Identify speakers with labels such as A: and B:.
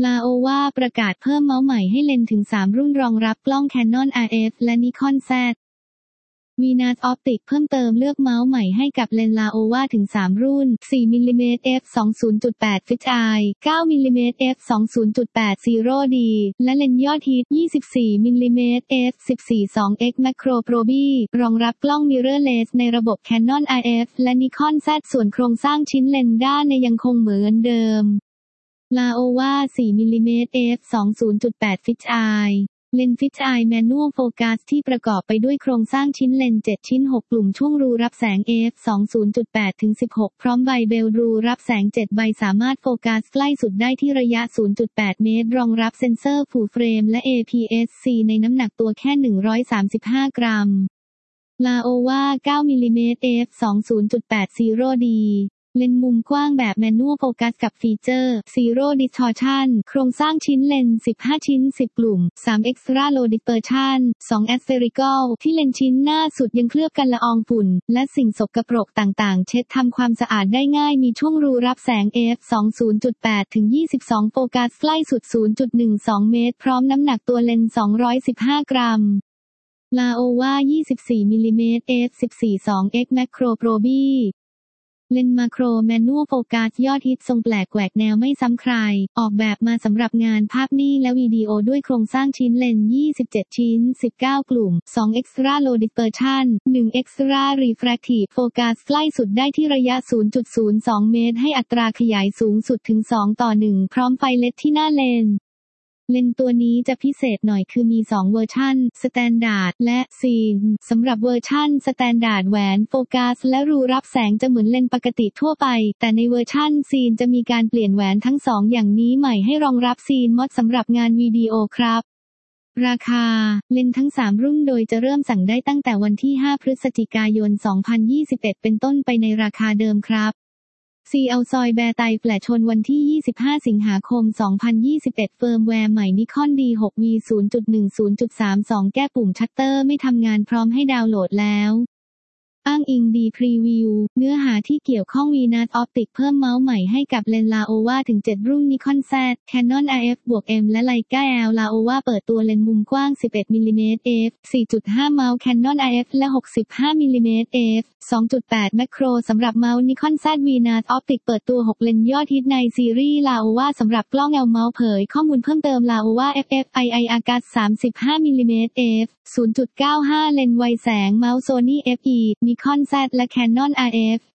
A: Laowa ประกาศเพิ่มเมาส์ใหม่ให้เลนส์ถึง 3 รุ่นรองรับกล้อง Canon RF และ Nikon Z Venus Optics เพิ่มเติมเลือกเมาส์ใหม่ให้กับเลนส์ Laowa ถึง 3 รุ่น 4mm f 20.8 Fisheye 9mm f 20.8 0D และเลนส์ยอดฮิต 24mm f 14.2x Macro Probe รองรับกล้อง Mirrorless ในระบบ Canon RF และ Nikon Z ส่วนโครงสร้างชิ้นเลนส์ด้านในยังคงเหมือนเดิม Laowa 4mm f 20.8 Fisheyeเลนส์ Fisheye Manual Focus ที่ประกอบไปด้วยโครงสร้างชิ้นเลนส์7ชิ้น6กลุ่มช่วงรูรับแสง f 20.8 ถึง 16 พร้อมใบเบลรูรับแสง7ใบสามารถโฟกัสใกล้สุดได้ที่ระยะ 0.8 เมตรรองรับเซ็นเซอร์ Full Frame และ APS-C ในน้ำหนักตัวแค่135 กรัม Laowa 9mm f 20.8 0Dเลนส์มุมกว้างแบบ Manual Focus กับฟีเจอร์ Zero Distortion โครงสร้างชิ้นเลนส์15ชิ้น10กลุ่ม3 Extra Low Dispersion 2 Aspherical ที่เลนส์ชิ้นหน้าสุดยังเคลือบกันละอองฝุ่นและสิ่งสกปรกต่างๆเช็ดทำความสะอาดได้ง่ายมีช่วงรูรับแสง f 20.8 ถึง 22 โฟกัสใกล้สุด 0.12 เมตรพร้อมน้ำหนักตัวเลนส์215 กรัม Laowa 24mm f 14.2x Macro Probeเลนส์มาโครแมนนวลโฟกัสยอดฮิตทรงแปลกแหวกแนวไม่ซ้ำใครออกแบบมาสำหรับงานภาพนิ่งและวิดีโอด้วยโครงสร้างชิ้นเลนส์27ชิ้น19กลุ่ม2 Extra Low Dispersion 1 Extra Refractive Focus ใกล้สุดได้ที่ระยะ 0.02 เมตรให้อัตราขยายสูงสุดถึง2:1พร้อมไฟเลดที่หน้าเลนส์ตัวนี้จะพิเศษหน่อยคือมี2เวอร์ชัน Standard และ Scene สำหรับเวอร์ชัน Standard แหวนโฟกัสและรูรับแสงจะเหมือนเลนส์ปกติทั่วไปแต่ในเวอร์ชัน Scene จะมีการเปลี่ยนแหวนทั้ง2อย่างนี้ใหม่ให้รองรับ Scene Mod สำหรับงานวิดีโอครับราคาเลนส์ทั้ง3รุ่นโดยจะเริ่มสั่งได้ตั้งแต่วันที่5พฤศจิกายน2021เป็นต้นไปในราคาเดิมครับซีเอาซอยแบร์ไตแฟลชชนวันที่25สิงหาคม2021เฟิร์มแวร์ใหม่ Nikon D6V 0.10.32 แก้ปุ่มชัตเตอร์ไม่ทำงานพร้อมให้ดาวน์โหลดแล้วอ้างอิงดีพรีวิวเนื้อหาที่เกี่ยวข้อง Venus Optics เพิ่มเมาส์ใหม่ให้กับเลนส์ Laowa ถึง7รุ่น Nikon Z Canon RF+M และ Leica L Laowa เปิดตัวเลนส์มุมกว้าง 11mm f 4.5 เมาส์ Canon RF และ 65mm f 2.8 Macro สำหรับเมาส์ Nikon Z Venus Optics เปิดตัว6เลนส์ยอดฮิตในซีรีส์ Laowa สำหรับกล้อง L เมาส์เผยข้อมูลเพิ่มเติม Laowa FF-II Agas 35mm f 0.95 เลนส์ไวแสงเมาส์ Sony FE Nikon Z และ Canon RF